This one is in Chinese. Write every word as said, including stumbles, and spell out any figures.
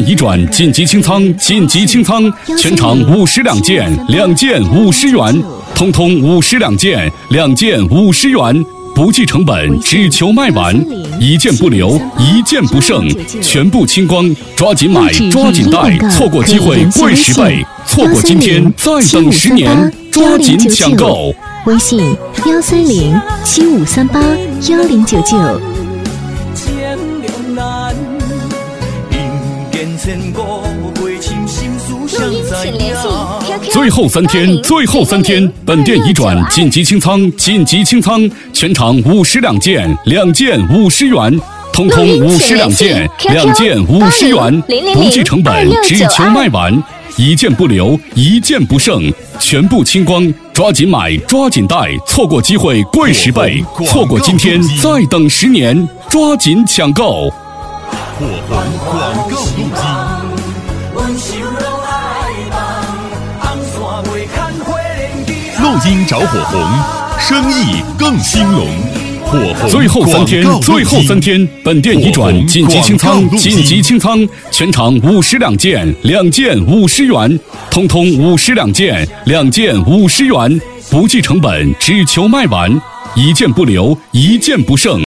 移转紧急清仓，紧急清仓，全场五十两件，两件五十元，通通五十两件，两件五十元，不计成本，只求卖完，一件不留，一件不剩，全部清光，抓紧买，抓紧带，错过机会贵十倍，错过今天再等十年，抓紧抢购。 微信幺三零七五三八幺零九九。 录音请联系 Q Q。 最后三天，最后三天，本店移转紧急清仓，紧急清仓，全场五十两件，两件五十元，通通五十两件，两件五十元，不计成本，只求卖完，一件不留，一件不剩，全部清光，抓紧买，抓紧带，错过机会贵十倍，错过今天再等十年，抓紧抢购。 火红广告录机。录音找火红，生意更兴隆。火红最后三天，最后三天，本店移转紧急清仓，紧急清仓，全场五十两件，两件五十元，通通五十两件，两件五十元，不计成本，只求卖完，一件不留，一件不剩。